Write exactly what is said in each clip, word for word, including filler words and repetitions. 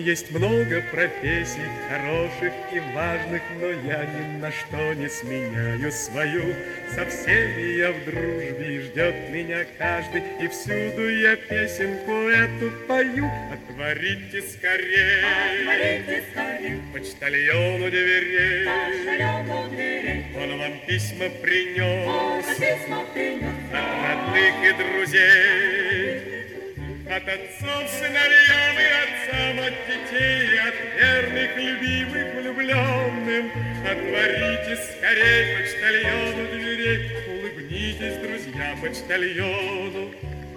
есть много профессий, хороших и важных, но я ни на что не сменяю свою. Со всеми я в дружбе, и ждет меня каждый, и всюду я песенку эту пою. Отворите скорей, Отворите скорей, почтальону дверей, почтальону дверей. Он вам письма принес, Он письма принес от родных и друзей. От отцов сыновьям и отцам, от детей, от верных, любимых, влюбленным. Отворите скорей почтальону дверей, улыбнитесь, друзья, почтальону.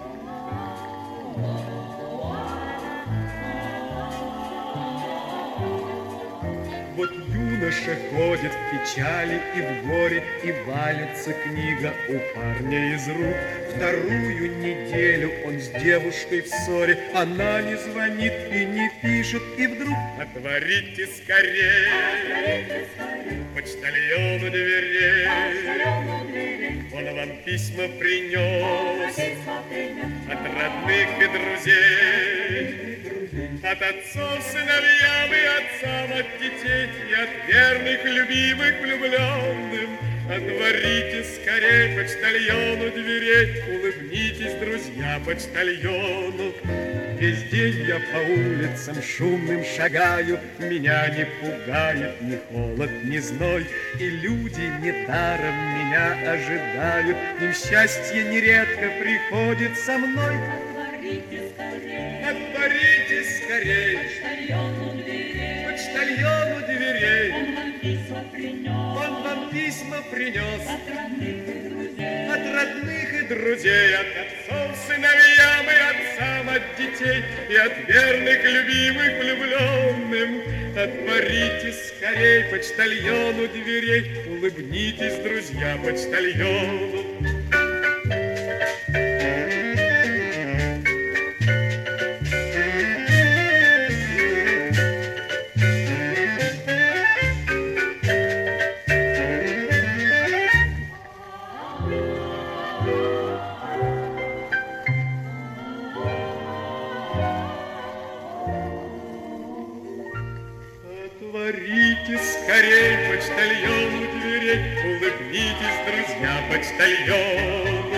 Вот юноша ходит в печали и в горе, и валится книга у парня из рук. Вторую неделю он с девушкой в ссоре, она не звонит и не пишет, и вдруг отворите скорей, Отворите скорей, почтальону дверей, почтальону дверей. он вам письма Он принес письма принес от родных и друзей. От отцов сыновьям и отцам, от детей и от верных, любимых, влюбленным. Отворите скорей почтальону дверей, улыбнитесь, друзья, почтальону. Весь день я по улицам шумным шагаю, меня не пугает ни холод, ни зной, и люди недаром меня ожидают, им счастье нередко приходит со мной. Отворите скорей, Отворите скорей почтальону дверей. почтальону дверей, Он вам письма принес он вам письма принес от родных и друзей. от родных и друзей, от отцов сыновьям и отцам, от детей и от верных, любимых, влюбленным. Отворите скорей почтальону дверей, улыбнитесь, друзья, почтальону. Отворите скорей почтальону дверей, улыбнитесь, друзья, почтальон.